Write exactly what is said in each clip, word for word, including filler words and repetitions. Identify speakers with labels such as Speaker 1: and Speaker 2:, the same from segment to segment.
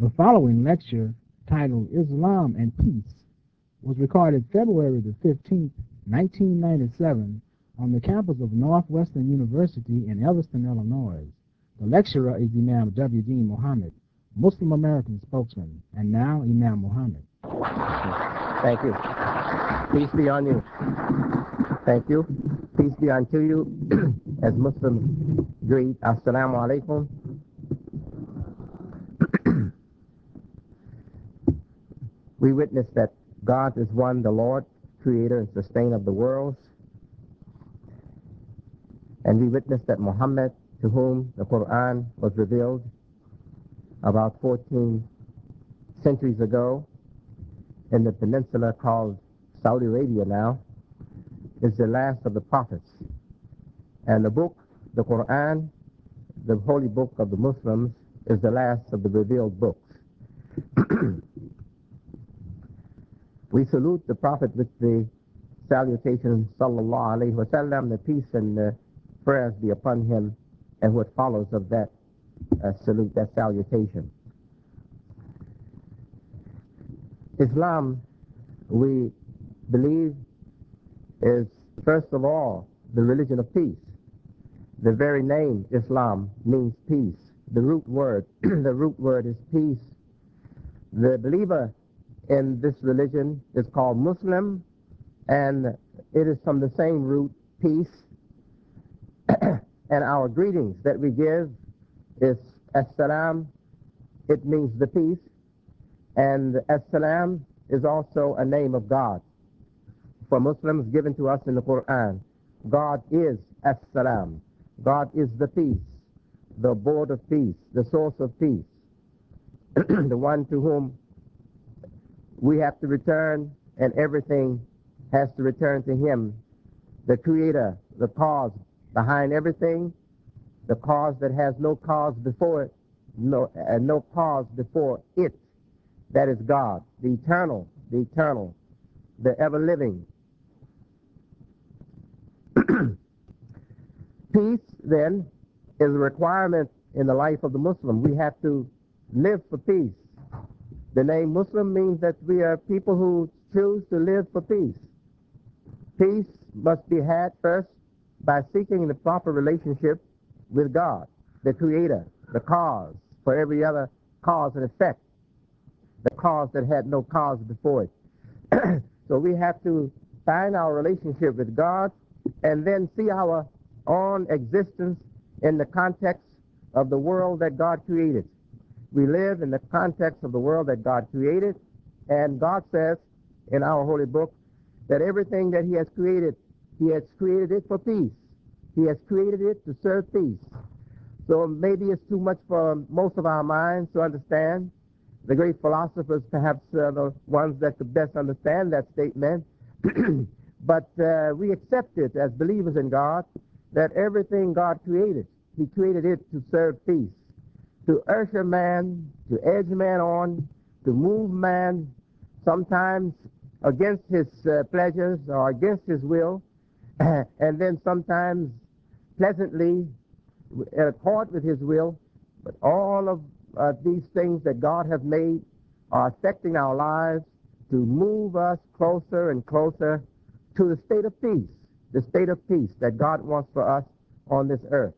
Speaker 1: The following lecture, titled Islam and Peace, was recorded February the fifteenth, nineteen ninety-seven, on the campus of Northwestern University in Evanston, Illinois. The lecturer is Imam W D Muhammad, Muslim American spokesman, and now Imam Muhammad.
Speaker 2: Thank you. Peace be on you. Thank you. Peace be unto you. As Muslims greet, Assalamu alaikum. We witness that God is one, the Lord, creator and sustainer of the worlds. And we witness that Muhammad, to whom the Quran was revealed about fourteen centuries ago in the peninsula called Saudi Arabia now, is the last of the prophets. And the book, the Quran, the holy book of the Muslims, is the last of the revealed books. We salute the Prophet with the salutation, sallallahu alayhi wa sallam, the peace and uh, prayers be upon him, and what follows of that uh, salute, that salutation. Islam, we believe, is first of all the religion of peace. The very name Islam means peace. The root word, the root word is peace. The believer in this religion is called Muslim, and it is from the same root, peace. And our greetings that we give is As-salam. It means the peace, and As-salam is also a name of God. For Muslims, given to us in the Quran, God is As-salam. God is the peace, the abode of peace, the source of peace, the one to whom we have to return, and everything has to return to him, the creator, the cause behind everything, the cause that has no cause before it, no, uh, no cause before it. That is God, the eternal, the eternal, the ever-living. Peace, then, is a requirement in the life of the Muslim. We have to live for peace. The name Muslim means that we are people who choose to live for peace. Peace must be had first by seeking the proper relationship with God, the creator, the cause for every other cause and effect, the cause that had no cause before it. So we have to find our relationship with God and then see our own existence in the context of the world that God created. We live in the context of the world that God created, and God says in our holy book that everything that he has created, he has created it for peace. He has created it to serve peace. So maybe it's too much for most of our minds to understand. The great philosophers, perhaps uh, the ones that could best understand that statement, but uh, we accept it as believers in God, that everything God created, he created it to serve peace, to usher man, to edge man on, to move man, sometimes against his uh, pleasures or against his will, and then sometimes pleasantly in accord with his will. But all of uh, these things that God has made are affecting our lives to move us closer and closer to the state of peace, the state of peace that God wants for us on this earth.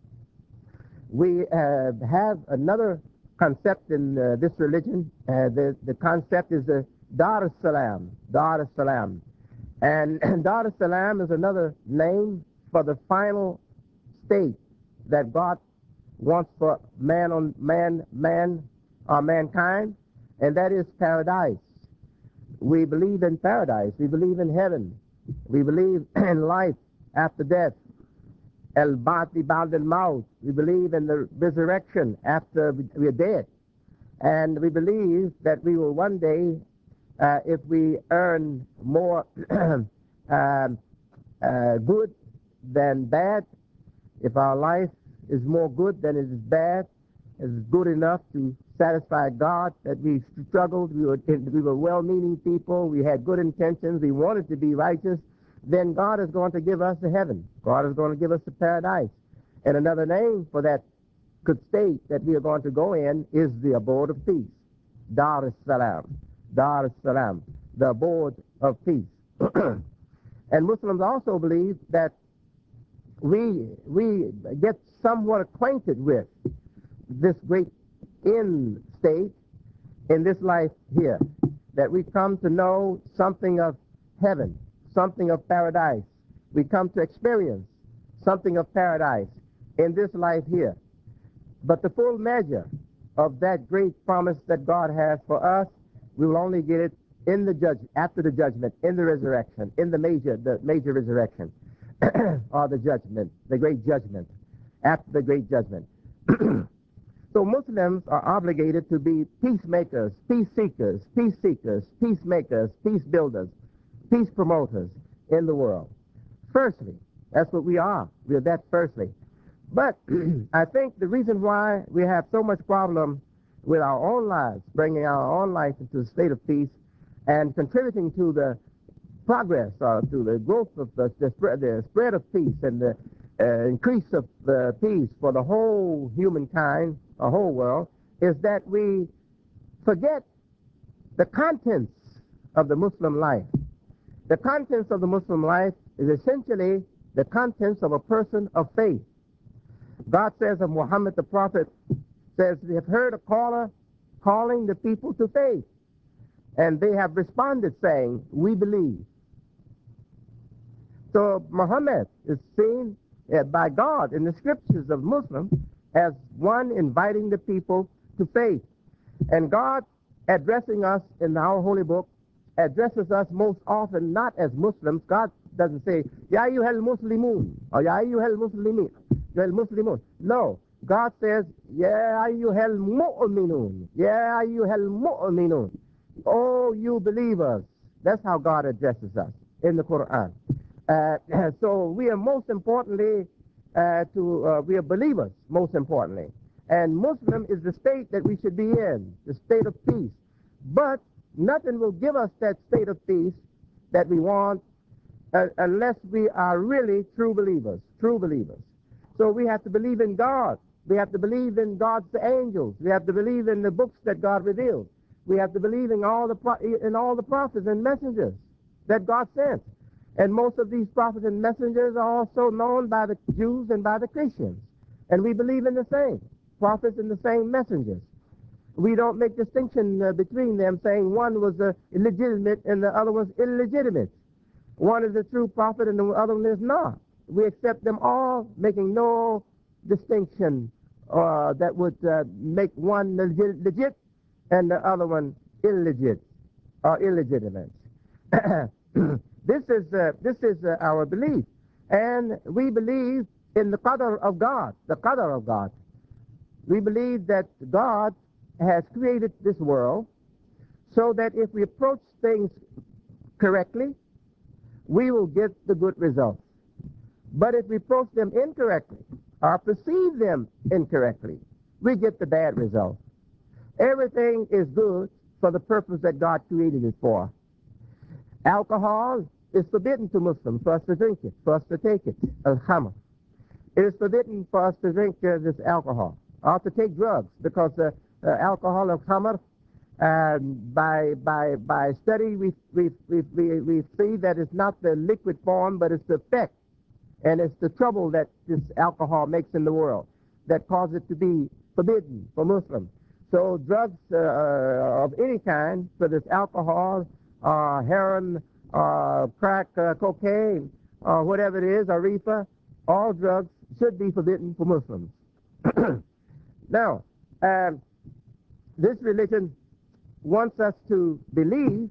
Speaker 2: We uh, have another concept in uh, this religion. Uh, the, the concept is the Dar es-Salam, Dar es-Salam. And Dar es-Salam is another name for the final state that God wants for man on man, man or mankind, and that is paradise. We believe in paradise. We believe in heaven. We believe in life after death. El-Ba'thi Ba'd al-Maut. We believe in the resurrection after we are dead. And we believe that we will one day, uh, if we earn more uh, uh, good than bad, if our life is more good than it is bad, is good enough to satisfy God, that we struggled, we were, we were well-meaning people, we had good intentions, we wanted to be righteous, then God is going to give us the heaven. God is going to give us the paradise. And another name for that could state that we are going to go in is the abode of peace. Dar es-Salam. Dar es-Salam, the abode of peace. And Muslims also believe that we, we get somewhat acquainted with this great end state in this life here, that we come to know something of heaven, something of paradise. We come to experience something of paradise in this life here. But the full measure of that great promise that God has for us, we will only get it in the judge, after the judgment, in the resurrection, in the major, the major resurrection, or the judgment, the great judgment, after the great judgment. So Muslims are obligated to be peacemakers, peace seekers, peace seekers, peacemakers, peace builders, peace promoters in the world. Firstly, that's what we are. We are that firstly. But I think the reason why we have so much problem with our own lives, bringing our own life into a state of peace and contributing to the progress or to the growth of the, the, spread, the spread of peace and the uh, increase of uh, peace for the whole humankind, the whole world, is that we forget the contents of the Muslim life. The contents of the Muslim life is essentially the contents of a person of faith. God says of Muhammad the Prophet, says, they have heard a caller calling the people to faith, and they have responded saying, we believe. So Muhammad is seen uh, by God in the scriptures of Muslims as one inviting the people to faith. And God, addressing us in our holy book, addresses us most often not as Muslims. God doesn't say, Ya ayyuhal muslimun, or Ya ayyuhal muslimin, Ya muslimun. No, God says, Ya ayyuhal mu'minun, Ya ayyuhal mu'minun. Oh, you believers. That's how God addresses us in the Quran. Uh, so we are most importantly uh, to uh, we are believers, most importantly, and Muslim is the state that we should be in, the state of peace. But nothing will give us that state of peace that we want uh, unless we are really true believers, true believers. So we have to believe in God. We have to believe in God's angels. We have to believe in the books that God revealed. We have to believe in all the pro- in all the prophets and messengers that God sent. And most of these prophets and messengers are also known by the Jews and by the Christians. And we believe in the same prophets and the same messengers. We don't make distinction uh, between them, saying one was uh, legitimate and the other was illegitimate. One is a true prophet and the other one is not. We accept them all, making no distinction uh, that would uh, make one legit, legit and the other one illegit or illegitimate. This is uh, this is uh, our belief, and we believe in the qadr of God, the qadr of God. We believe that God has created this world so that if we approach things correctly, we will get the good results. But if we approach them incorrectly or perceive them incorrectly, we get the bad results. Everything is good for the purpose that God created it for. Alcohol is forbidden to Muslims for us to drink it, for us to take it, al-khamr. It is forbidden for us to drink uh, this alcohol, or to take drugs, because uh, uh, alcohol, al-khamr, uh, by by by study we we, we we we see that it's not the liquid form, but it's the effect, and it's the trouble that this alcohol makes in the world that causes it to be forbidden for Muslims. So drugs uh, of any kind, whether it's alcohol, uh, heroin, uh, crack, uh, cocaine, or whatever it is, or reefer, all drugs should be forbidden for Muslims. Now, um, this religion wants us to believe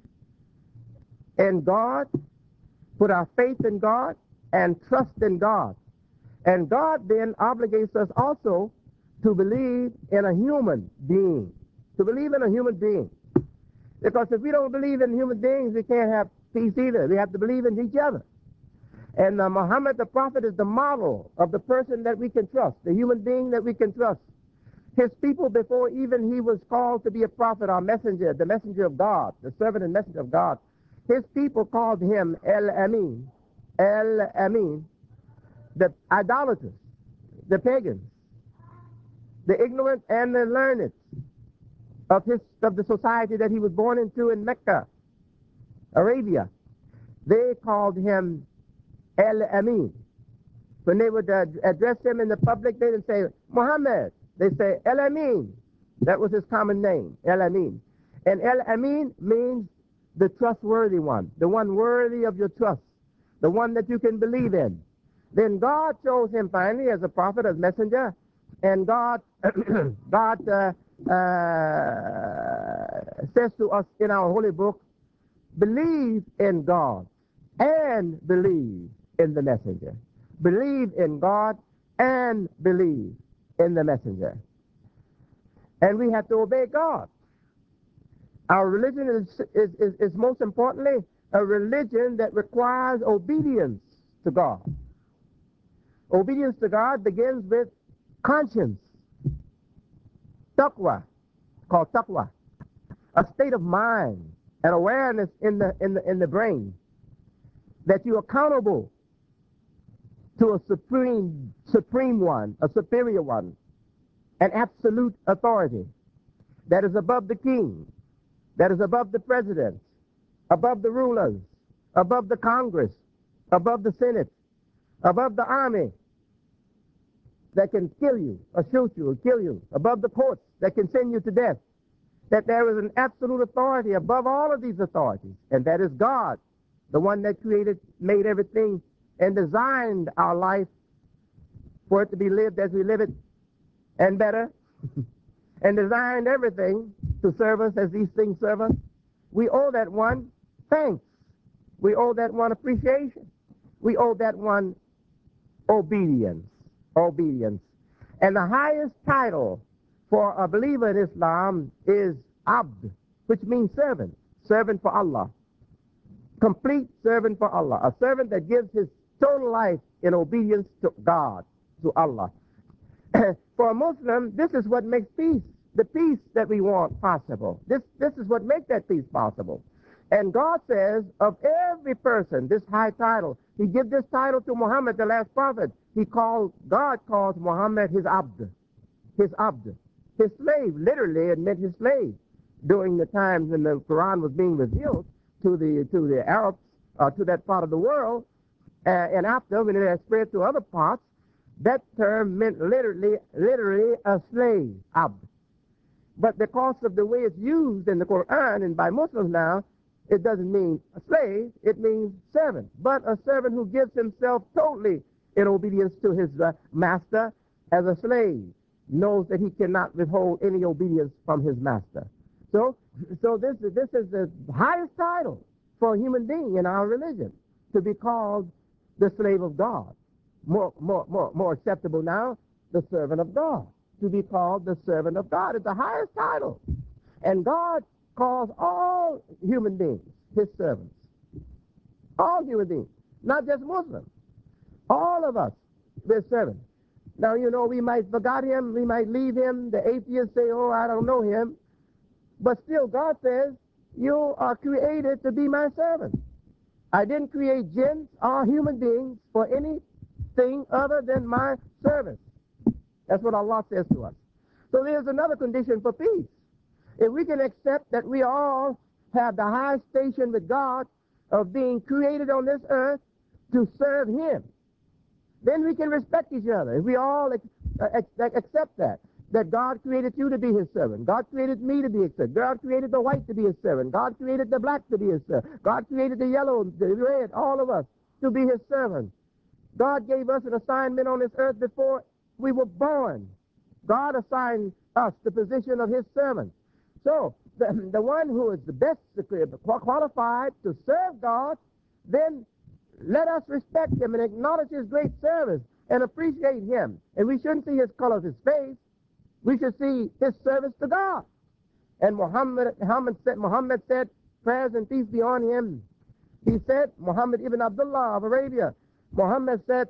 Speaker 2: in God, put our faith in God, and trust in God. And God then obligates us also to believe in a human being, to believe in a human being. Because if we don't believe in human beings, we can't have peace either. We have to believe in each other. And uh, Muhammad the Prophet is the model of the person that we can trust, the human being that we can trust. His people, before even he was called to be a prophet or messenger, the messenger of God, the servant and messenger of God, his people called him El-Amin, El-Amin, the idolaters, the pagans. the ignorant and the learned of his of the society that he was born into in Mecca, Arabia. They called him El Amin. When they would uh, address him in the public, they didn't say Muhammad. They say El Amin. That was his common name, El Amin. And El Amin means the trustworthy one, the one worthy of your trust, the one that you can believe in. Then God chose him finally as a prophet, as messenger, and God, God uh, uh, says to us in our holy book, believe in God and believe in the messenger. Believe in God and believe in the messenger. And we have to obey God. Our religion is, is, is, is most importantly a religion that requires obedience to God. Obedience to God begins with conscience, taqwa, called taqwa, a state of mind, an awareness in the, in the, in the brain that you're accountable to a supreme, supreme one, a superior one, an absolute authority that is above the king, that is above the president, above the rulers, above the Congress, above the Senate, above the army that can kill you or shoot you or kill you, above the courts that can send you to death, that there is an absolute authority above all of these authorities, and that is God, the one that created, made everything, and designed our life for it to be lived as we live it, and better, and designed everything to serve us as these things serve us. We owe that one thanks. We owe that one appreciation. We owe that one obedience. Obedience. And the highest title for a believer in Islam is Abd, which means servant. Servant for Allah. Complete servant for Allah. A servant that gives his total life in obedience to God, to Allah. For a Muslim, this is what makes peace, the peace that we want possible. This, this is what makes that peace possible. And God says of every person, this high title, he gives this title to Muhammad, the last prophet. He called, God calls Muhammad his Abd, his Abd, his slave. Literally, it meant his slave. During the times when the Quran was being revealed to the, to the Arabs, uh, to that part of the world, uh, and after, when it has spread to other parts, that term meant literally, literally a slave, Abd. But because of the way it's used in the Quran and by Muslims now, it doesn't mean a slave, it means servant. But a servant who gives himself totally in obedience to his uh, master as a slave, knows that he cannot withhold any obedience from his master. So, so this, this is the highest title for a human being in our religion, to be called the slave of God. More, more, more, more acceptable now, the servant of God. To be called the servant of God is the highest title. And God calls all human beings his servants. All human beings, not just Muslims. All of us, we're servants. Now, you know, we might forget him, we might leave him, the atheists say, oh, I don't know him. But still, God says, you are created to be my servant. I didn't create jinns or human beings for anything other than my service. That's what Allah says to us. So there's another condition for peace. If we can accept that we all have the high station with God of being created on this earth to serve him, then we can respect each other. If we all accept that, that God created you to be his servant. God created me to be his servant. God created the white to be his servant. God created the black to be his servant. God created the yellow, the red, all of us to be his servant. God gave us an assignment on this earth before we were born. God assigned us the position of his servant. So, the, the one who is the best qualified to serve God, then let us respect him and acknowledge his great service and appreciate him. And we shouldn't see his color of his face. We should see his service to God. And Muhammad, Muhammad, said, Muhammad said, prayers and peace be on him. He said, Muhammad ibn Abdullah of Arabia, Muhammad said,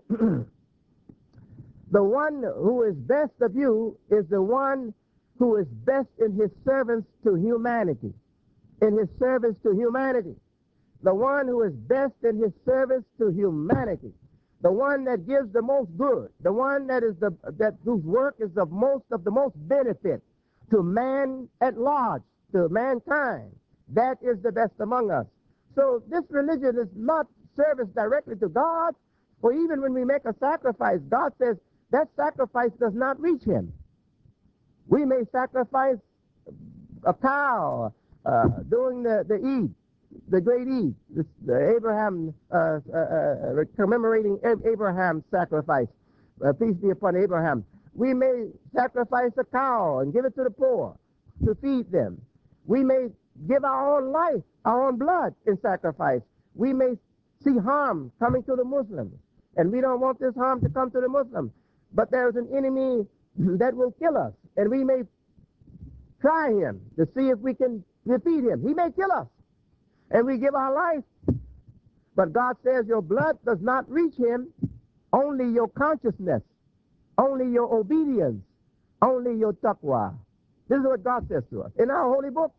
Speaker 2: the one who is best of you is the one who is best in his service to humanity. In his service to humanity. The one who is best in his service to humanity. the one that gives the most good, the one that is the that whose work is of most of the most benefit to man at large, to mankind. That is the best among us. So this religion is not service directly to God, for even when we make a sacrifice, God says that sacrifice does not reach him. We may sacrifice a cow uh, during the, the Eid, the great Eid, this, the Abraham, uh, uh, uh, commemorating Abraham's sacrifice. Uh, peace be upon Abraham. We may sacrifice a cow and give it to the poor to feed them. We may give our own life, our own blood in sacrifice. We may see harm coming to the Muslims, and we don't want this harm to come to the Muslims. But there's an enemy that will kill us, and we may try him to see if we can defeat him. He may kill us, and we give our life. But God says your blood does not reach him, only your consciousness, only your obedience, only your taqwa. This is what God says to us in our holy book.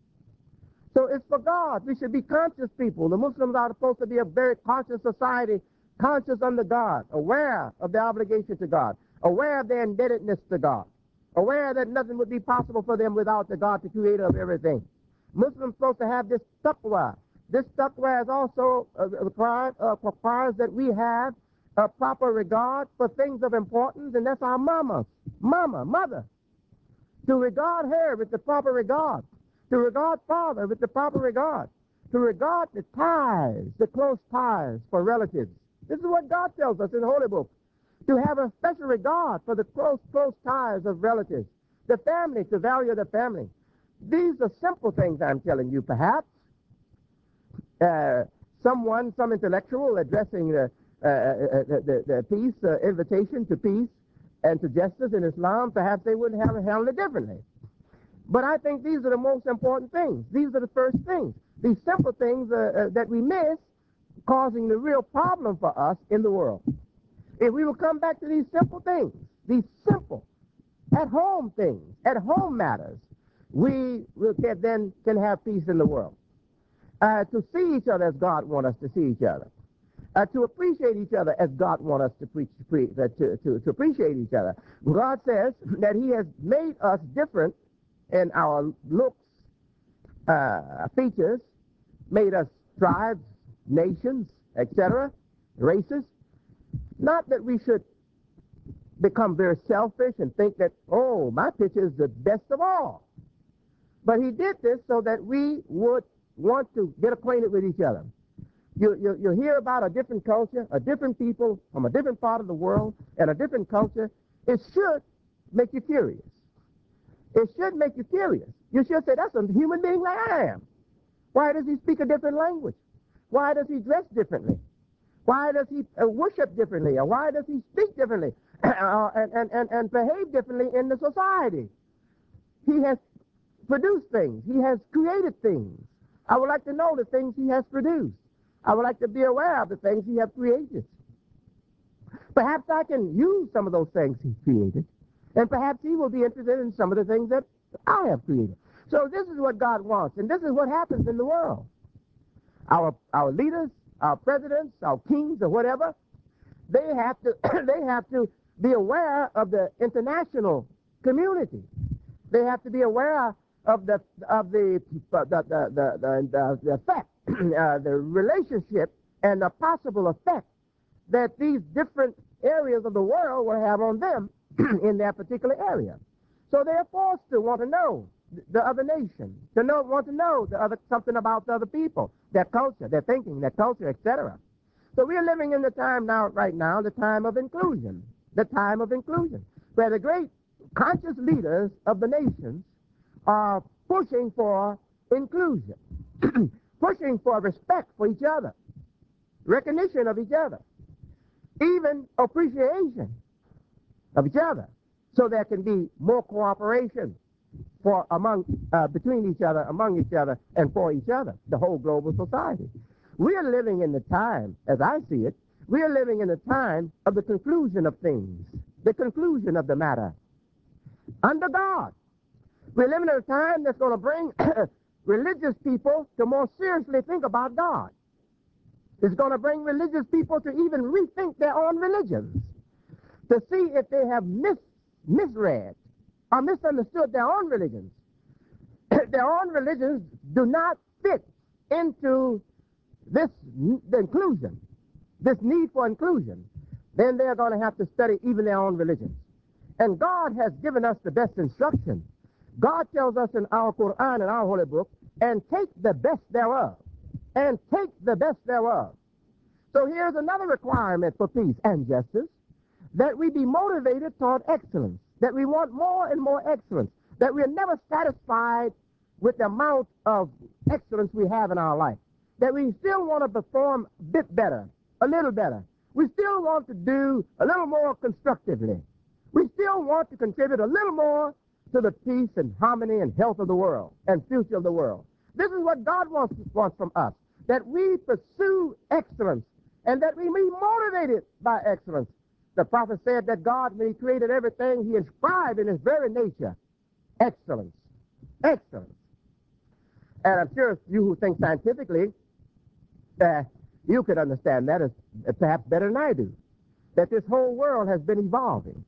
Speaker 2: So it's for God. We should be conscious people. The Muslims are supposed to be a very conscious society, conscious under God, aware of their obligation to God, aware of their indebtedness to God, aware that nothing would be possible for them without the God, the creator of everything. Muslims are supposed to have this taqwa. This taqwa is also uh, required, uh, requires that we have a proper regard for things of importance, and that's our mama, mama, mother. To regard her with the proper regard. To regard father with the proper regard. To regard the ties, the close ties for relatives. This is what God tells us in the Holy Book. To have a special regard for the close, close ties of relatives. The family, to value the family. These are simple things I'm telling you, perhaps. Uh, someone, some intellectual addressing the, uh, uh, the, the, the peace, uh, invitation to peace and to justice in Islam, perhaps they wouldn't have handled it differently. But I think these are the most important things. These are the first things. These simple things uh, uh, that we miss, causing the real problem for us in the world. If we will come back to these simple things, these simple, at-home things, at-home matters, we will get, then can have peace in the world. Uh, to see each other as God wants us to see each other. Uh, to appreciate each other as God wants us to, preach, pre, uh, to, to, to appreciate each other. God says that he has made us different in our looks, uh, features, made us tribes, nations, et cetera, races. Not that we should become very selfish and think that, oh, my picture is the best of all. But he did this so that we would want to get acquainted with each other. You, you, you hear about a different culture, a different people from a different part of the world, and a different culture. It should make you curious. It should make you curious. You should say, that's a human being like I am. Why does he speak a different language? Why does he dress differently? Why does he uh, worship differently? Or why does he speak differently uh, and, and, and, and behave differently in the society? He has produced things. He has created things. I would like to know the things he has produced. I would like to be aware of the things he has created. Perhaps I can use some of those things he created, and perhaps he will be interested in some of the things that I have created. So this is what God wants, and this is what happens in the world. Our our leaders, our presidents, our kings, or whatever, they have to they have to be aware of the international community. They have to be aware of the of the the the the, the, the, the effect, uh, the relationship, and the possible effect that these different areas of the world will have on them in that particular area. So they're forced to want to know the other nation, to know want to know the other something about the other people, their culture, their thinking, their culture, et cetera. So we are living in the time now, right now, the time of inclusion, the time of inclusion, where the great conscious leaders of the nations are pushing for inclusion, pushing for respect for each other, recognition of each other, even appreciation of each other, so there can be more cooperation for among uh, between each other, among each other, and for each other, the whole global society. We are living in the time, as I see it, we are living in the time of the conclusion of things, the conclusion of the matter, under God. We're living in a time that's going to bring religious people to more seriously think about God. It's going to bring religious people to even rethink their own religions, to see if they have mis- misread or misunderstood their own religions. Their own religions do not fit into this n- the inclusion, this need for inclusion. Then they're going to have to study even their own religions. And God has given us the best instruction. God tells us in our Quran, in our holy book, and take the best thereof. And take the best thereof. So here's another requirement for peace and justice, that we be motivated toward excellence, that we want more and more excellence, that we're never satisfied with the amount of excellence we have in our life, that we still want to perform a bit better, a little better. We still want to do a little more constructively. We still want to contribute a little more to the peace and harmony and health of the world and future of the world. This is what God wants, wants from us, that we pursue excellence and that we be motivated by excellence. The prophet said that God, when he created everything, he inscribed in his very nature excellence. Excellence. And I'm sure you who think scientifically, uh, you could understand that as, uh, perhaps better than I do, that this whole world has been evolving.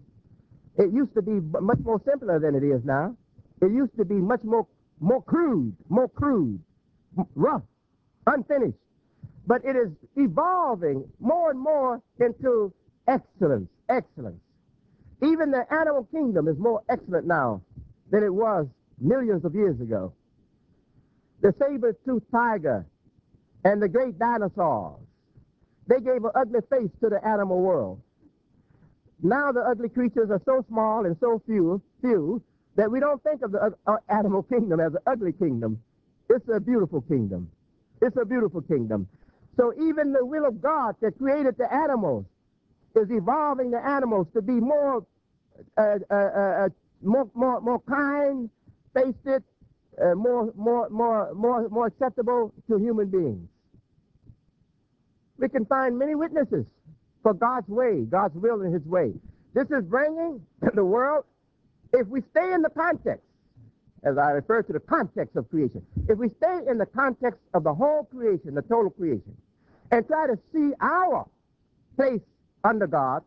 Speaker 2: It used to be much more simpler than it is now. It used to be much more, more crude, more crude, rough, unfinished. But it is evolving more and more into excellence, excellence. Even the animal kingdom is more excellent now than it was millions of years ago. The saber-toothed tiger and the great dinosaurs, they gave an ugly face to the animal world. Now the ugly creatures are so small and so few, few that we don't think of the uh, animal kingdom as an ugly kingdom. It's a beautiful kingdom. It's a beautiful kingdom. So even the will of God that created the animals is evolving the animals to be more, uh, uh, uh, more, more, more kind-faced, uh, more, more, more, more, more acceptable to human beings. We can find many witnesses for God's way, God's will and his way. This is bringing the world, if we stay in the context, as I refer to the context of creation, if we stay in the context of the whole creation, the total creation, and try to see our place under God,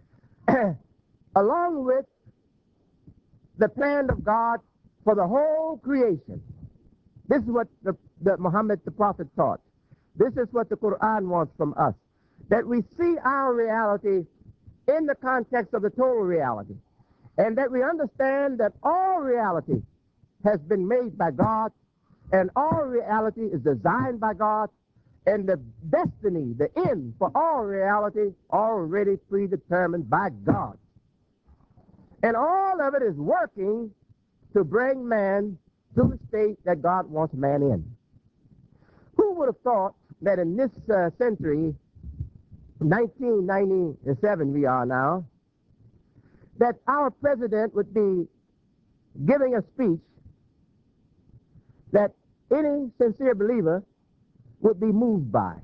Speaker 2: along with the plan of God for the whole creation. This is what the, the Muhammad the Prophet taught. This is what the Quran wants from us, that we see our reality in the context of the total reality, and that we understand that all reality has been made by God, and all reality is designed by God, and the destiny, the end for all reality, already predetermined by God. And all of it is working to bring man to the state that God wants man in. Who would have thought that in this uh, century, nineteen ninety-seven we are now, that our president would be giving a speech that any sincere believer would be moved by?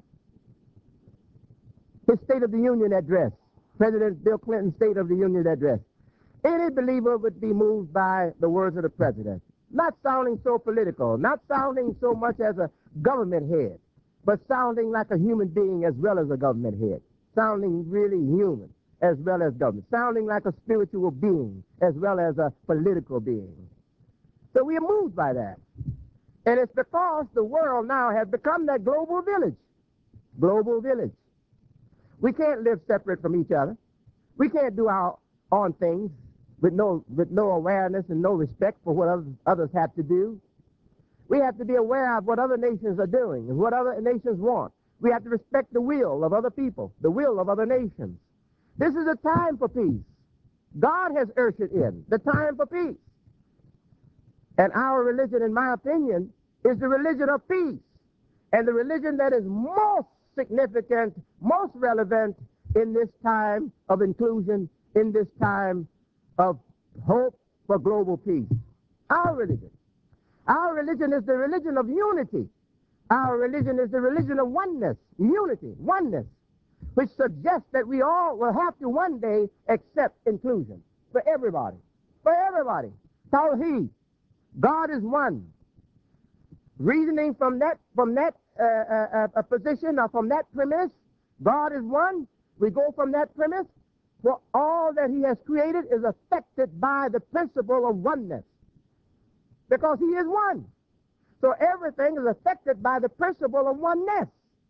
Speaker 2: His State of the Union address, President Bill Clinton's State of the Union address. Any believer would be moved by the words of the president. Not sounding so political, not sounding so much as a government head, but sounding like a human being as well as a government head. Sounding really human as well as government. Sounding like a spiritual being as well as a political being. So we are moved by that. And it's because the world now has become that global village. Global village. We can't live separate from each other. We can't do our own things with no, with no awareness and no respect for what others, others have to do. We have to be aware of what other nations are doing and what other nations want. We have to respect the will of other people, the will of other nations. This is a time for peace. God has ushered in the time for peace. And our religion, in my opinion, is the religion of peace, and the religion that is most significant, most relevant in this time of inclusion, in this time of hope for global peace. Our religion. Our religion is the religion of unity. Our religion is the religion of oneness, unity, oneness, which suggests that we all will have to one day accept inclusion for everybody, for everybody. Tawheed. God is one. reasoning from that from that uh, uh, uh, position or from that premise, God is one. We go from that premise. For all that he has created is affected by the principle of oneness, because he is one. So everything is affected by the principle of oneness.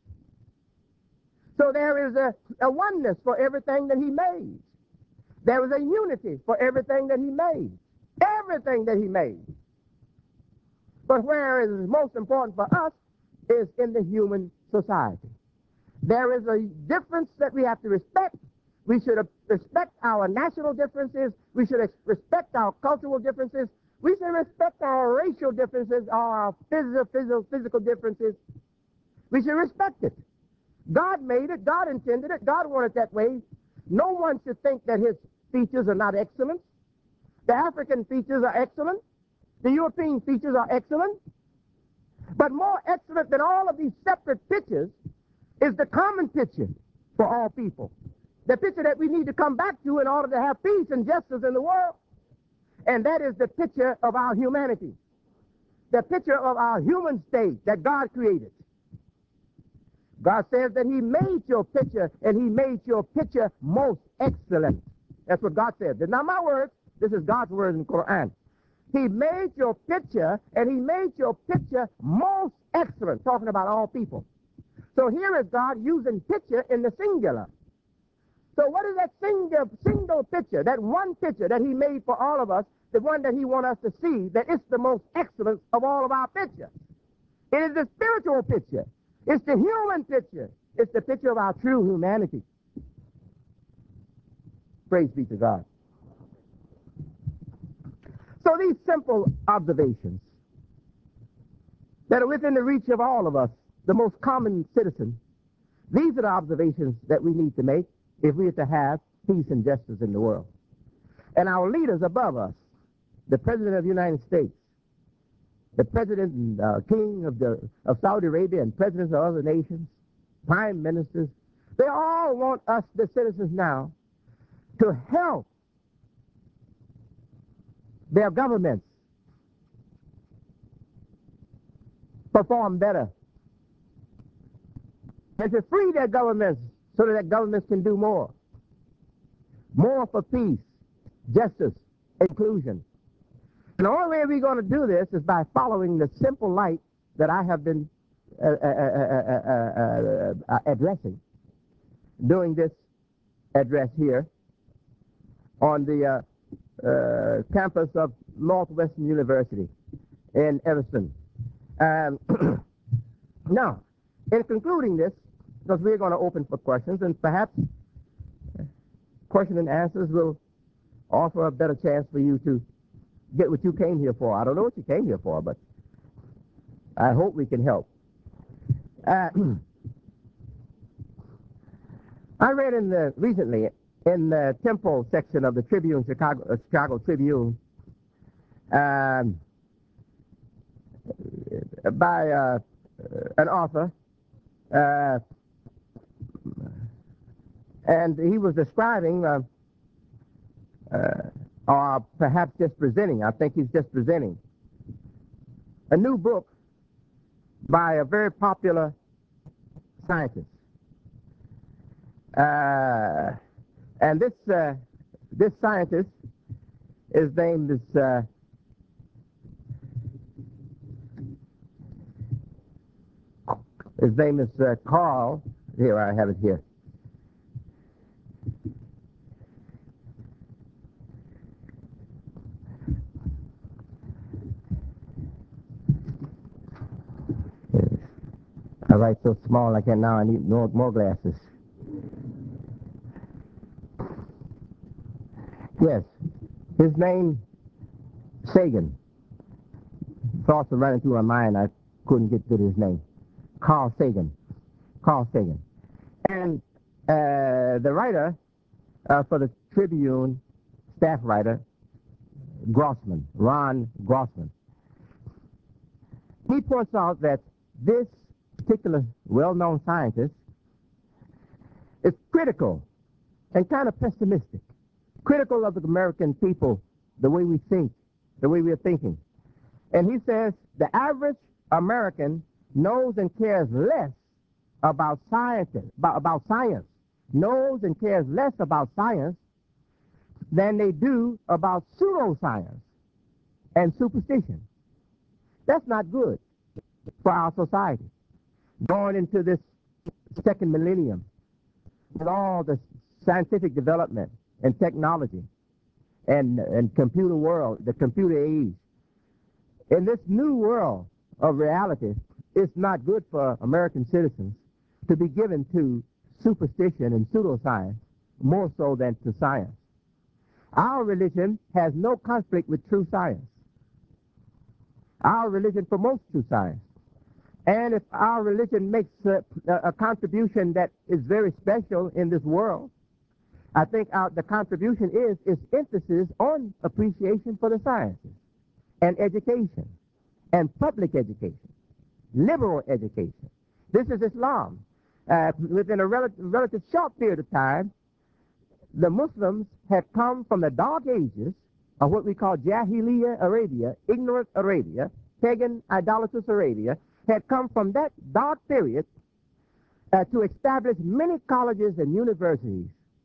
Speaker 2: So there is a, a oneness for everything that he made. There is a unity for everything that he made. Everything that he made. But where it is most important for us is in the human society. There is a difference that we have to respect. We should respect our national differences. We should respect our cultural differences. We should respect our racial differences, our physical, physical, physical differences. We should respect it. God made it. God intended it. God wanted it that way. No one should think that his features are not excellent. The African features are excellent. The European features are excellent. But more excellent than all of these separate pictures is the common picture for all people. The picture that we need to come back to in order to have peace and justice in the world. And that is the picture of our humanity. The picture of our human state that God created. God says that he made your picture, and he made your picture most excellent. That's what God said. They're not my words. This is God's words in the Quran. He made your picture, and he made your picture most excellent, talking about all people. So here is God using picture in the singular. So what is that single, single picture, that one picture that he made for all of us, the one that he wants us to see, that it's the most excellent of all of our pictures? It is the spiritual picture. It's the human picture. It's the picture of our true humanity. Praise be to God. So these simple observations that are within the reach of all of us, the most common citizen, these are the observations that we need to make if we are to have peace and justice in the world. And our leaders above us, the President of the United States, the President and uh, King of, the, of Saudi Arabia, and presidents of other nations, prime ministers, they all want us, the citizens now, to help their governments perform better, and to free their governments so that their governments can do more. More for peace, justice, inclusion. And the only way we're going to do this is by following the simple light that I have been uh, uh, uh, uh, uh, addressing, doing this address here on the uh, uh, campus of Northwestern University in Evanston. Um, now, in concluding this, because we're going to open for questions, and perhaps question and answers will offer a better chance for you to get what you came here for. I don't know what you came here for, but I hope we can help. Uh, I read in the recently in the tempo section of the Tribune, Chicago, uh, Chicago Tribune, um, by uh, an author, uh, and he was describing, uh, uh, or perhaps just presenting, I think he's just presenting, a new book by a very popular scientist. Uh, and this uh, this scientist, his name is uh, his name is uh, Carl. Here, I have it here. I write so small I can now. I need more, more glasses. Yes, his name, Sagan. Thoughts are running through my mind. I couldn't get good his name. Carl Sagan. Carl Sagan. And uh, the writer uh, for the Tribune, staff writer, Grossman, Ron Grossman, he points out that this particular well-known scientist is critical and kind of pessimistic, critical of the American people, the way we think, the way we are thinking. And he says the average American knows and cares less about science, about, about science, knows and cares less about science than they do about pseudoscience and superstition. That's not good for our society. Going into this second millennium with all the scientific development and technology and, and computer world, the computer age, in this new world of reality, it's not good for American citizens to be given to superstition and pseudoscience more so than to science. Our religion has no conflict with true science. Our religion promotes true science. And if our religion makes a, a contribution that is very special in this world, I think our, the contribution is its emphasis on appreciation for the sciences and education and public education, liberal education. This is Islam. Uh, within a rel- relative short period of time, the Muslims have come from the dark ages of what we call Jahiliyyah Arabia, ignorant Arabia, pagan, idolatrous Arabia, had come from that dark period uh, to establish many colleges and universities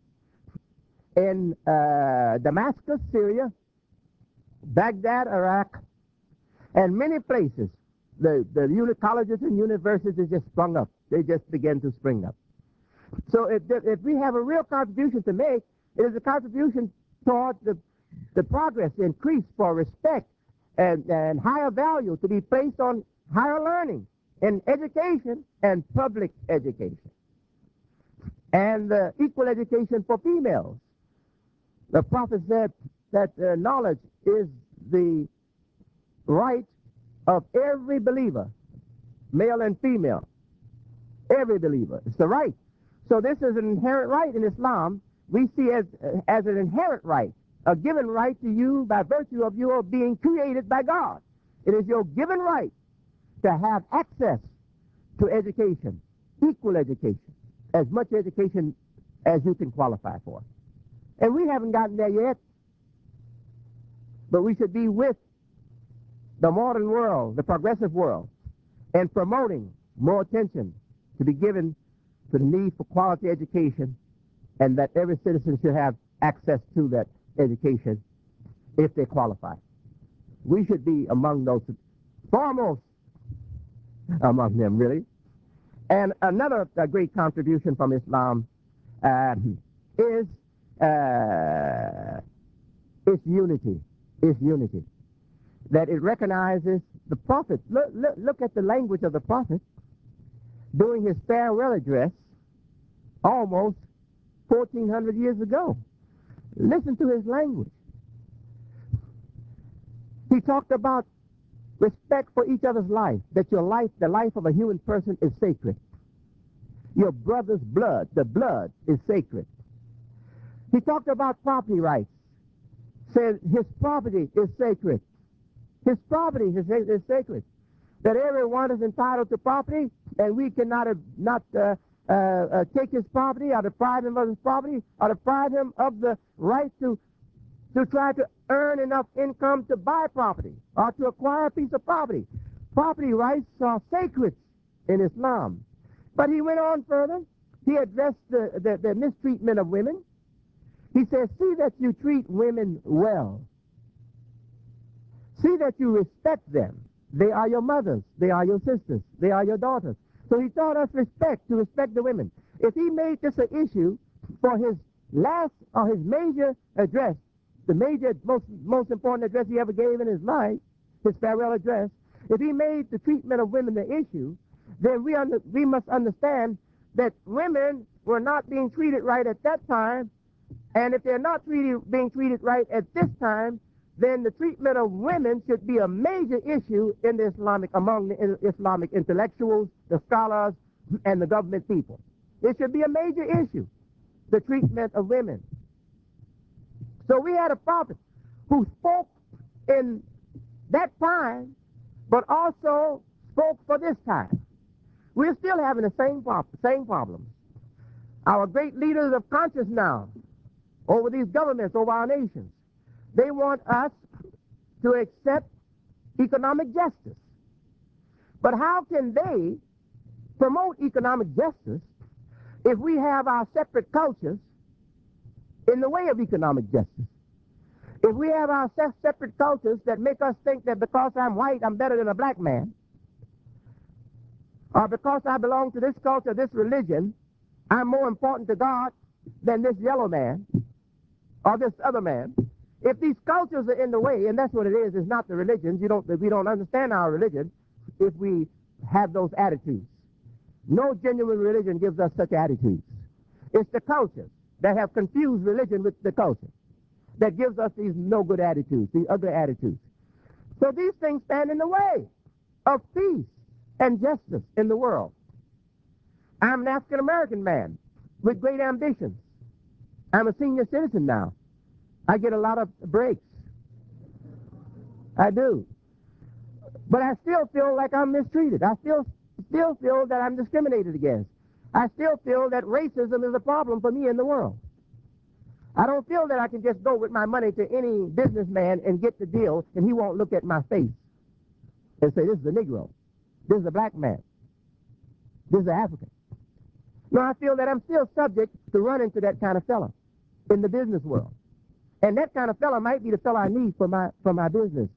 Speaker 2: in uh, Damascus, Syria, Baghdad, Iraq, and many places. The, the uni- colleges and universities just sprung up. They just began to spring up. So if, if we have a real contribution to make, it is a contribution toward the, the progress, increase for respect and, and higher value to be placed on higher learning in education and public education. And uh, equal education for females. The prophet said that uh, knowledge is the right of every believer, male and female. Every believer. It's the right. So this is an inherent right in Islam. We see as, as an inherent right, a given right to you by virtue of your being created by God. It is your given right to have access to education, equal education, as much education as you can qualify for. And we haven't gotten there yet, but we should be with the modern world, the progressive world, and promoting more attention to be given to the need for quality education, and that every citizen should have access to that education if they qualify. We should be among those, foremost among them, really. And another uh, great contribution from Islam uh, is uh, its unity, its unity. That it recognizes the Prophet. Look, look, look at the language of the Prophet during his farewell address almost fourteen hundred years ago. Listen to his language. He talked about respect for each other's life, that your life, the life of a human person, is sacred. Your brother's blood, the blood, is sacred. He talked about property rights, said his property is sacred. His property is, is sacred. That everyone is entitled to property, and we cannot uh, not uh, uh, uh, take his property or deprive him of his property or deprive him of the right to to try to earn enough income to buy property or to acquire a piece of property. Property rights are sacred in Islam. But he went on further. He addressed the, the, the mistreatment of women. He says, see that you treat women well. See that you respect them. They are your mothers. They are your sisters. They are your daughters. So he taught us respect, to respect the women. If he made this an issue for his last or his major address, the major, most, most important address he ever gave in his life, his farewell address, if he made the treatment of women the issue, then we, under, we must understand that women were not being treated right at that time, and if they're not treated, being treated right at this time, then the treatment of women should be a major issue in the Islamic, among the Islamic intellectuals, the scholars, and the government people. It should be a major issue, the treatment of women. So we had a prophet who spoke in that time, but also spoke for this time. We're still having the same problem, same problems. Our great leaders of conscience now, over these governments, over our nations, they want us to accept economic justice. But how can they promote economic justice if we have our separate cultures in the way of economic justice? If we have our se- separate cultures that make us think that because I'm white, I'm better than a black man, or because I belong to this culture, this religion, I'm more important to God than this yellow man or this other man. If these cultures are in the way, and that's what it is, it's not the religions. You don't, we don't understand our religion if we have those attitudes. No genuine religion gives us such attitudes. It's the cultures that have confused religion with the culture that gives us these no good attitudes, these ugly attitudes. So these things stand in the way of peace and justice in the world. I'm an African American man with great ambitions. I'm a senior citizen now. I get a lot of breaks. I do. But I still feel like I'm mistreated. I still still feel that I'm discriminated against. I still feel that racism is a problem for me in the world. I don't feel that I can just go with my money to any businessman and get the deal and he won't look at my face and say, this is a Negro. This is a black man. This is an African. No, I feel that I'm still subject to run into that kind of fella in the business world. And that kind of fella might be the fella I need for my, for my business.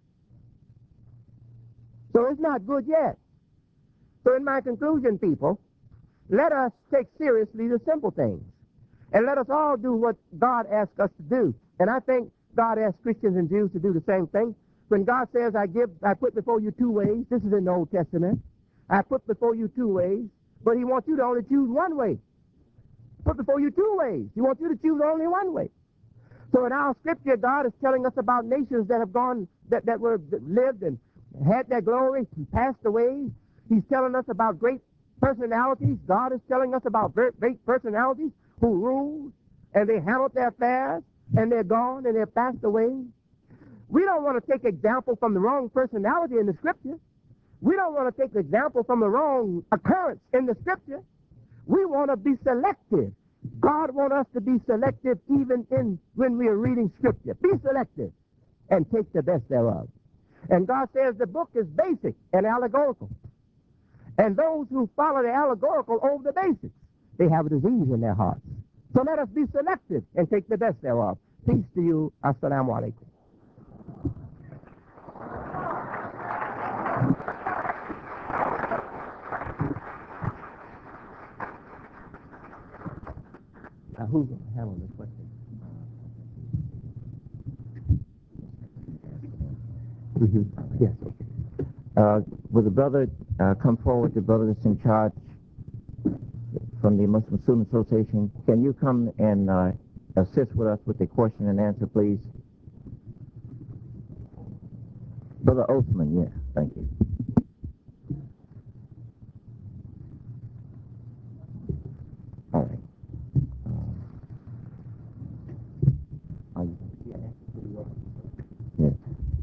Speaker 2: So it's not good yet. So in my conclusion, people, let us take seriously the simple things. And let us all do what God asks us to do. And I think God asks Christians and Jews to do the same thing. When God says, I give, I put before you two ways, this is in the Old Testament, I put before you two ways, but he wants you to only choose one way. Put before you two ways. He wants you to choose only one way. So in our scripture, God is telling us about nations that have gone, that, that were that lived and had their glory and passed away. He's telling us about great personalities. God is telling us about great personalities who ruled, and they handled their affairs, and they're gone, and they're passed away. We don't want to take example from the wrong personality in the scripture. We don't want to take example from the wrong occurrence in the scripture. We want to be selective. God wants us to be selective even in when we are reading scripture. Be selective and take the best thereof. And God says the book is basic and allegorical. And those who follow the allegorical over the basics, they have a disease in their hearts. So let us be selective and take the best thereof. Peace to you. Assalamu alaikum. Now, who's going to handle this question? Mm-hmm. Yes, okay. Uh, will the brother uh, come forward, the brother that's in charge from the Muslim Student Association? Can you come and uh, assist with us with the question and answer, please? Brother Osman, yes, thank you. All right. Uh, are you yes.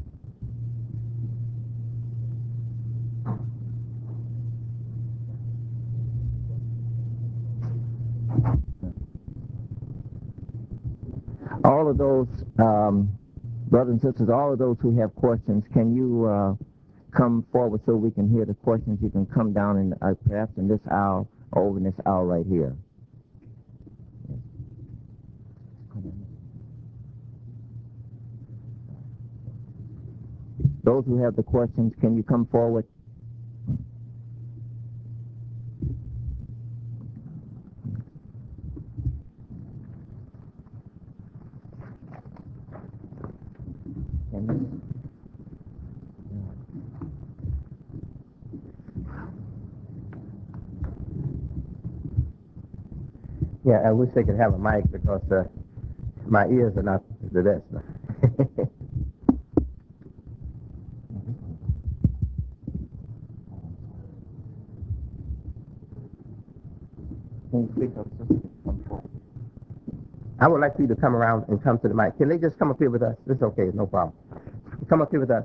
Speaker 2: All of those, um, brothers and sisters, all of those who have questions, can you uh, come forward so we can hear the questions? You can come down in uh, perhaps in this aisle or over in this aisle right here. Those who have the questions, can you come forward? Can you? Yeah, I wish they could have a mic because uh, my ears are not the best. Can you speak up, sister? Come forward. I would like you to come around and come to the mic. Can they just come up here with us? It's okay, no problem. Come up here with us.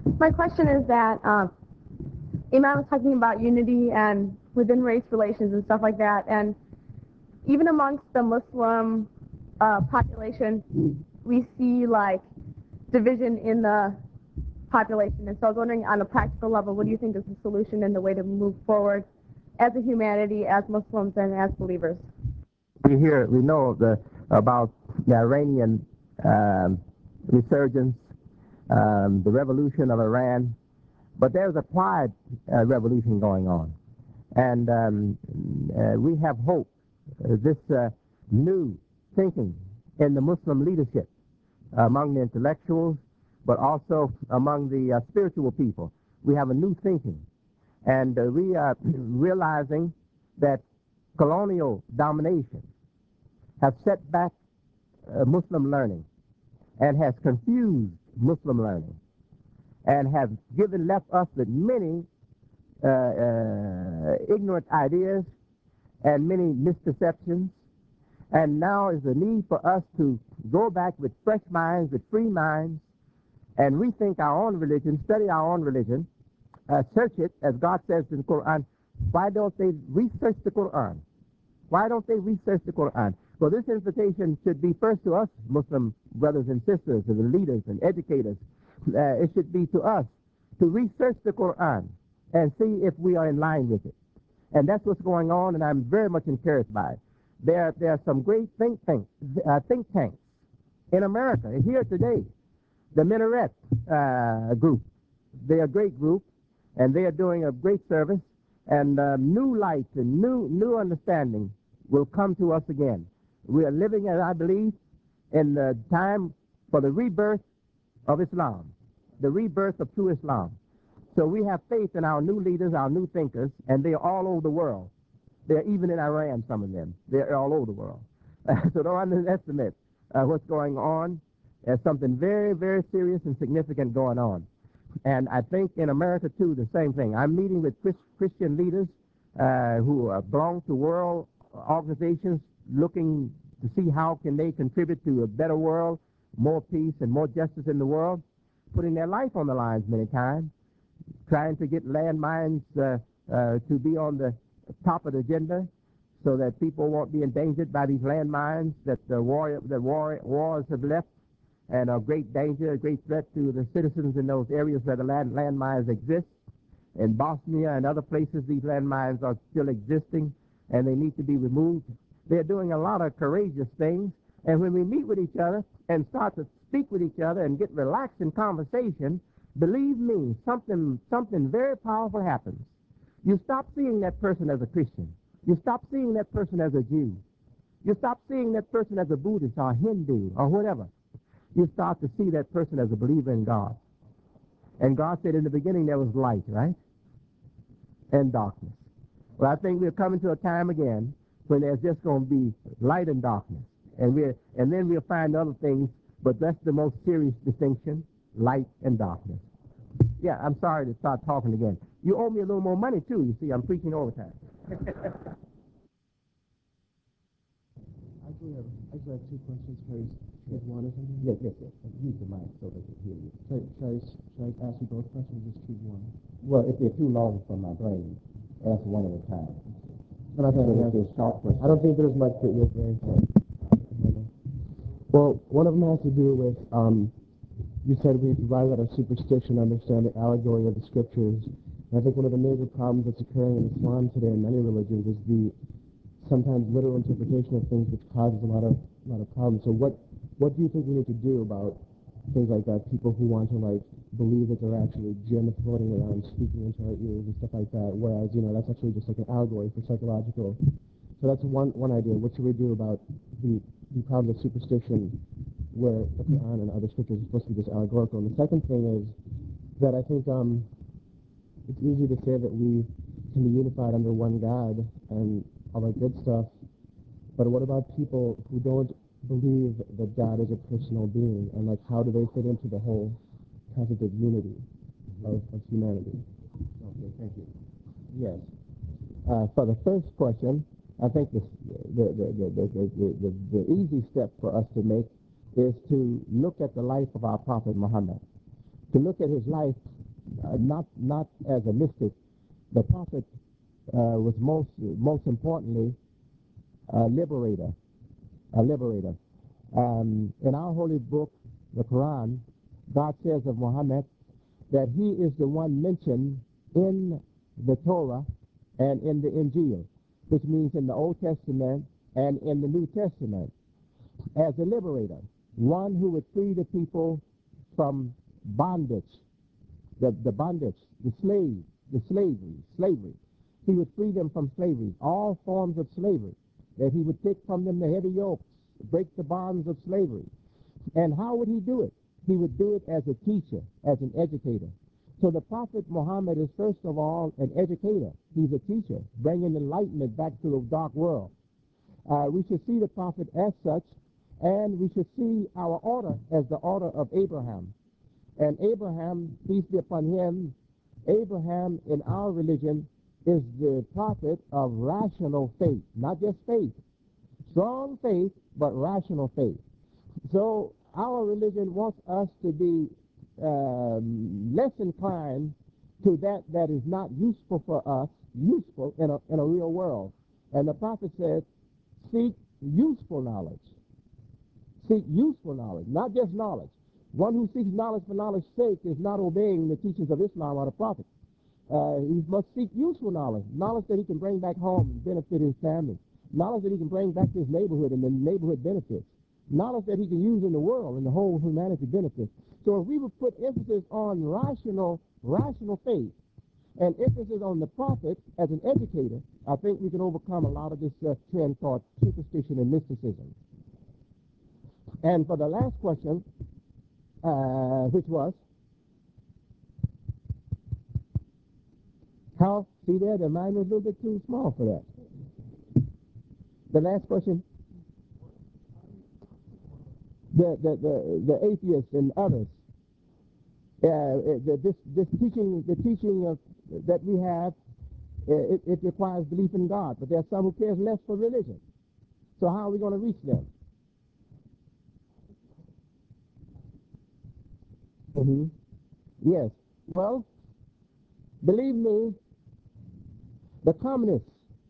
Speaker 3: My question is that um, Imam was talking about unity and within race relations and stuff like that, and even amongst the Muslim uh, population, we see like division in the population. And so I was wondering, on a practical level, what do you think is the solution and the way to move forward as a humanity, as Muslims, and as believers?
Speaker 2: We hear, we know the, about the Iranian um, resurgence, um, the revolution of Iran, but there's a quiet uh, revolution going on. And um, uh, we have hope, uh, this uh, new thinking in the Muslim leadership, among the intellectuals, but also among the uh, spiritual people. We have a new thinking. And uh, we are realizing that colonial domination has set back uh, Muslim learning and has confused Muslim learning and has given left us with many uh, uh, ignorant ideas and many misperceptions. And now is the need for us to go back with fresh minds, with free minds, and rethink our own religion, study our own religion, uh, search it, as God says in the Quran. Why don't they research the Quran? Why don't they research the Quran? Well, this invitation should be first to us, Muslim brothers and sisters, and the leaders and educators. Uh, it should be to us to research the Quran and see if we are in line with it. And that's what's going on, and I'm very much encouraged by it. There, there are some great think tanks, uh, think tanks in America, here today. The Minaret uh, group, they're a great group, and they are doing a great service, and uh, new light and new, new understanding will come to us again. We are living, as I believe, in the time for the rebirth of Islam, the rebirth of true Islam. So we have faith in our new leaders, our new thinkers, and they are all over the world. They're even in Iran, some of them. They're all over the world. So don't underestimate uh, what's going on. There's something very, very serious and significant going on. And I think in America, too, the same thing. I'm meeting with Chris, Christian leaders uh, who uh, belong to world organizations looking to see how can they contribute to a better world, more peace and more justice in the world, putting their life on the lines many times, trying to get landmines uh, uh, to be on the top of the agenda so that people won't be endangered by these landmines that the war, the war, wars have left, and a great danger, a great threat to the citizens in those areas where the land, landmines exist. In Bosnia and other places, these landmines are still existing, and they need to be removed. They're doing a lot of courageous things, and when we meet with each other and start to speak with each other and get relaxed in conversation, believe me, something, something very powerful happens. You stop seeing that person as a Christian. You stop seeing that person as a Jew. You stop seeing that person as a Buddhist or Hindu or whatever. You start to see that person as a believer in God. And God said in the beginning there was light, right? And darkness. Well, I think we're coming to a time again when there's just going to be light and darkness. And we're, and then we'll find other things, but that's the most serious distinction, light and darkness. Yeah, I'm sorry to start talking again. You owe me a little more money, too. You see, I'm preaching overtime.
Speaker 4: Actually, I have, actually, I have two questions. Can I just one or something?
Speaker 2: Yes, yes, yes. Use the mic so they can hear you.
Speaker 4: Should I, should I, should I ask you both questions or just choose one?
Speaker 2: Well, if they're too long for my brain, ask one at a time.
Speaker 4: Then I think
Speaker 2: So
Speaker 4: I
Speaker 2: if
Speaker 4: have,
Speaker 2: they're short questions.
Speaker 4: I don't think there's much that you're saying. Well, one of them has to do with, um, you said we rather let our superstition understand the allegory of the scriptures. And I think one of the major problems that's occurring in Islam today and many religions is the sometimes literal interpretation of things, which causes a lot of a lot of problems. So what what do you think we need to do about things like that? People who want to like believe that they're actually jinn floating around speaking into our ears and stuff like that, whereas you know that's actually just like an allegory for psychological. So that's one one idea. What should we do about the the problem of superstition, where the Quran and other scriptures are supposed to be just allegorical? And the second thing is that I think um, it's easy to say that we can be unified under one God and all that good stuff, but what about people who don't believe that God is a personal being, and like how do they fit into the whole concept of unity of, of humanity?
Speaker 2: Okay, thank you. Yes. Uh, for the first question, I think the the, the, the, the, the, the, the easy step for us to make is to look at the life of our Prophet Muhammad, to look at his life uh, not not as a mystic. The prophet uh, was most most importantly a liberator, a liberator. Um, in our holy book, the Quran, God says of Muhammad that he is the one mentioned in the Torah and in the Injil, which means in the Old Testament and in the New Testament, as a liberator, one who would free the people from bondage, the, the bondage, the slave, the slavery, slavery. He would free them from slavery, all forms of slavery, that he would take from them the heavy yokes, break the bonds of slavery. And how would he do it? He would do it as a teacher, as an educator. So the Prophet Muhammad is first of all an educator. He's a teacher, bringing enlightenment back to the dark world. Uh, we should see the Prophet as such, and we should see our order as the order of Abraham. And Abraham, peace be upon him, Abraham in our religion is the prophet of rational faith, not just faith. Strong faith, but rational faith. So our religion wants us to be um, less inclined to that that is not useful for us, useful in a, in a real world. And the prophet said, seek useful knowledge. Seek useful knowledge, not just knowledge. One who seeks knowledge for knowledge's sake is not obeying the teachings of Islam or the prophet. Uh, he must seek useful knowledge, knowledge that he can bring back home and benefit his family, knowledge that he can bring back to his neighborhood and the neighborhood benefits, knowledge that he can use in the world and the whole humanity benefits. So if we would put emphasis on rational, rational faith and emphasis on the prophet as an educator, I think we can overcome a lot of this uh, trend called superstition and mysticism. And for the last question, uh, which was, how, see there, the mind was a little bit too small for that. The last question, the, the, the, the atheists and others, uh, the, this, this teaching, the teaching of, that we have, uh, it, it requires belief in God, but there are some who cares less for religion. So how are we going to reach them? Mm-hmm. Yes. Well, believe me, the communists,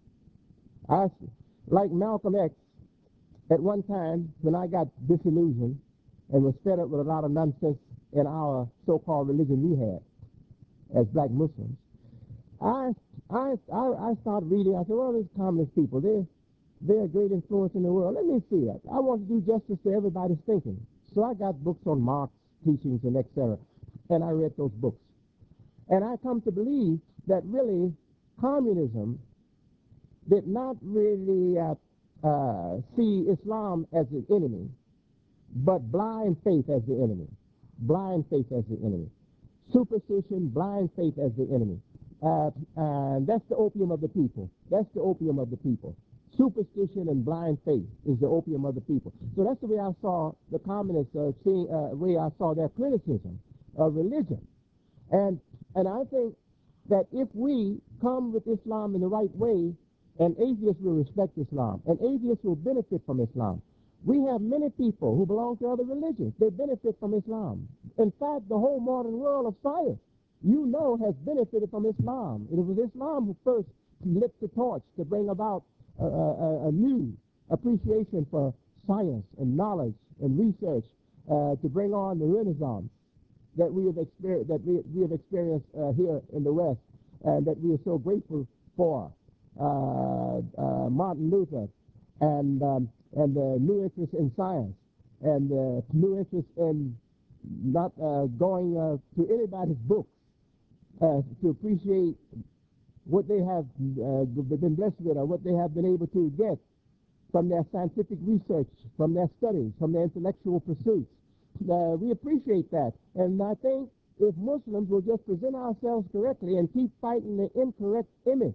Speaker 2: I, like Malcolm X, at one time, when I got disillusioned and was fed up with a lot of nonsense in our so-called religion we had as black Muslims, I, I, I, I started reading. I said, well, these communist people, they're, they're a great influence in the world. Let me see that. I want to do justice to everybody's thinking. So I got books on Marx teachings and et cetera, and I read those books. And I come to believe that really communism did not really uh, uh, see Islam as the enemy, but blind faith as the enemy. Blind faith as the enemy. Superstition, blind faith as the enemy. Uh, and that's the opium of the people. That's the opium of the people. Superstition and blind faith is the opium of the people. So that's the way I saw the communists, uh, seeing, uh, way I saw their criticism of religion. And, and I think that if we come with Islam in the right way, and atheists will respect Islam, and atheists will benefit from Islam. We have many people who belong to other religions. They benefit from Islam. In fact, the whole modern world of science, you know, has benefited from Islam. It was Islam who first lit the torch to bring about a, a, a new appreciation for science and knowledge and research, uh, to bring on the Renaissance that we have experienced, that we, we have experienced uh, here in the West, and that we are so grateful for. Uh, uh, Martin Luther, and um, and the new interest in science, and the new interest in not uh, going uh, to anybody's books uh, to appreciate what they have uh, been blessed with, or what they have been able to get from their scientific research, from their studies, from their intellectual pursuits. Uh, we appreciate that, and I think if Muslims will just present ourselves correctly and keep fighting the incorrect image,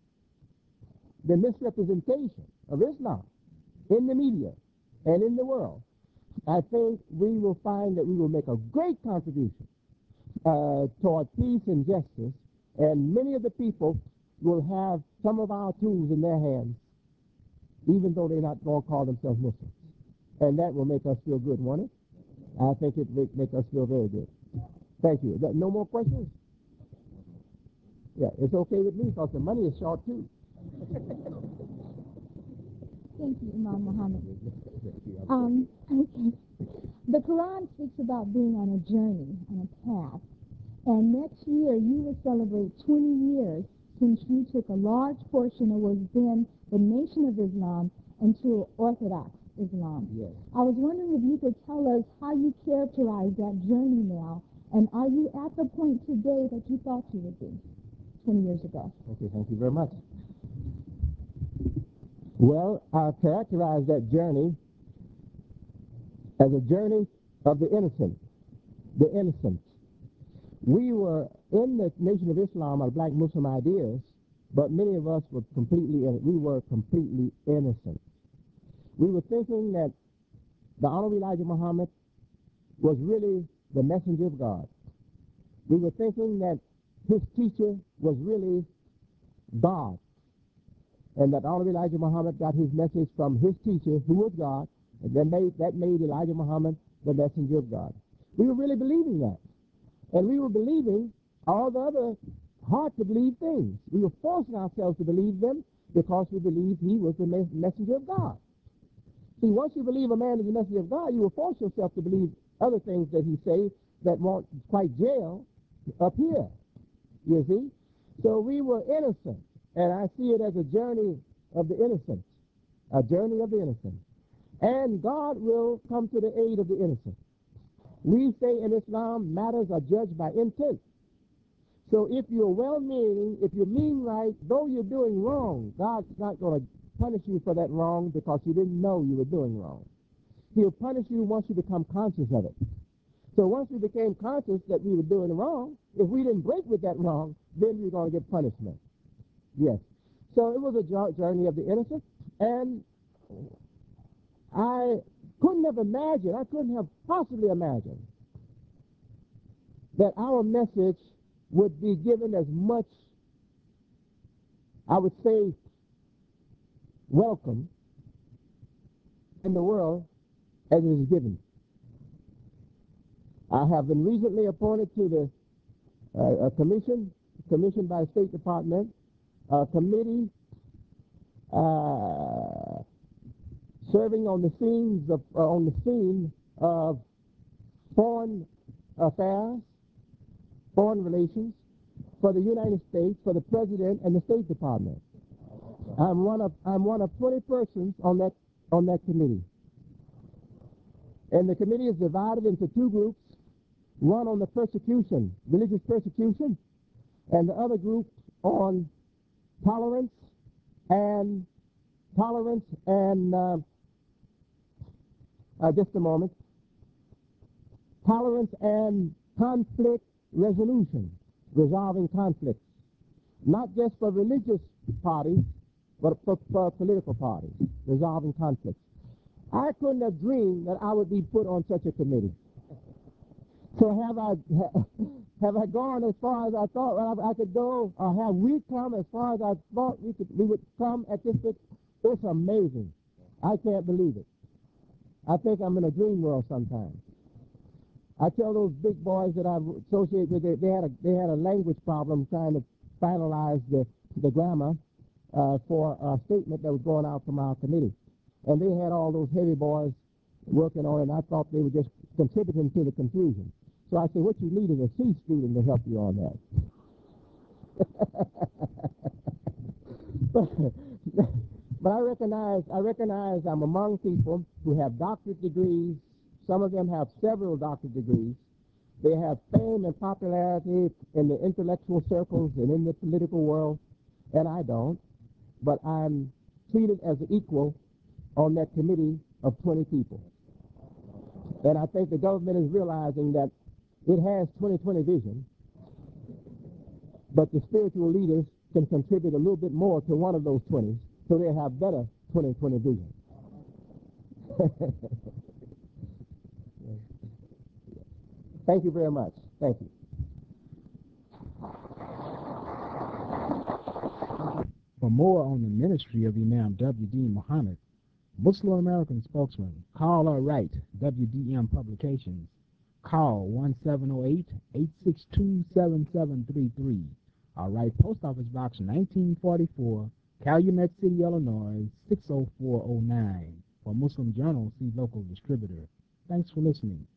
Speaker 2: the misrepresentation of Islam in the media and in the world, I think we will find that we will make a great contribution uh, toward peace and justice, and many of the people will have some of our tools in their hands, even though they're not going to call themselves Muslims. And that will make us feel good, won't it? I think it will make us feel very good. Thank you. No more questions? Yeah, it's okay with me because the money is short too.
Speaker 5: Thank you, Imam Muhammad. Um, okay. The Quran speaks about being on a journey, on a path. And next year, you will celebrate twenty years since you took a large portion of what was then the Nation of Islam into Orthodox Islam.
Speaker 2: Yes.
Speaker 5: I was wondering if you could tell us how you characterize that journey now, and are you at the point today that you thought you would be twenty years ago?
Speaker 2: Okay, thank you very much. Well, I characterize that journey as a journey of the innocent, the innocent. We were in the Nation of Islam, our black Muslim ideas, but many of us were completely, we were completely innocent. We were thinking that the Honorable Elijah Muhammad was really the messenger of God. We were thinking that his teacher was really God, and that Honorable Elijah Muhammad got his message from his teacher, who was God, and that made, that made Elijah Muhammad the messenger of God. We were really believing that. And we were believing all the other hard-to-believe things. We were forcing ourselves to believe them because we believed he was the mes- messenger of God. See, once you believe a man is the messenger of God, you will force yourself to believe other things that he says that won't quite jail up here, you see? So we were innocent, and I see it as a journey of the innocent, a journey of the innocent. And God will come to the aid of the innocent. We say in Islam, matters are judged by intent. So if you're well-meaning, if you mean right, though you're doing wrong, God's not going to punish you for that wrong because you didn't know you were doing wrong. He'll punish you once you become conscious of it. So once we became conscious that we were doing wrong, if we didn't break with that wrong, then we're going to get punishment. Yes. So it was a journey of the innocent, and I couldn't have imagined, I couldn't have possibly imagined that our message would be given as much, I would say, welcome in the world as it is given. I have been recently appointed to the uh, a commission, commissioned by the State Department, a committee uh, serving on the scenes of uh, on the scene of foreign affairs, foreign relations for the United States, for the President and the State Department. I'm one of I'm one of twenty persons on that on that committee, and the committee is divided into two groups: one on the persecution, religious persecution, and the other group on tolerance and tolerance and uh, uh, just a moment, tolerance and conflict resolution, resolving conflicts, not just for religious parties, but for, for political parties, resolving conflicts. I couldn't have dreamed that I would be put on such a committee. So have I have I gone as far as I thought I, I could go, or have we come as far as I thought we could we would come at this? It's amazing. I can't believe it. I think I'm in a dream world sometimes. I tell those big boys that I associate with, they, they had a they had a language problem trying to finalize the the grammar uh, for a statement that was going out from our committee, and they had all those heavy boys working on it. And I thought they were just contributing to the confusion. So I said, "What you need is a C student to help you on that." but, but I recognize I recognize I'm among people who have doctorate degrees. Some of them have several doctorate degrees. They have fame and popularity in the intellectual circles and in the political world, and I don't. But I'm treated as an equal on that committee of twenty people. And I think the government is realizing that it has twenty twenty vision, but the spiritual leaders can contribute a little bit more to one of those twenties, so they have better twenty twenty vision. Thank you very much. Thank you.
Speaker 1: For more on the ministry of Imam W D Muhammad, Muslim American spokesman, call or write W D M Publications. Call one seven zero eight, eight six two, seven seven three three All right, Post Office Box nineteen forty-four, Calumet City, Illinois, six oh four oh nine. For Muslim Journal, see local distributor. Thanks for listening.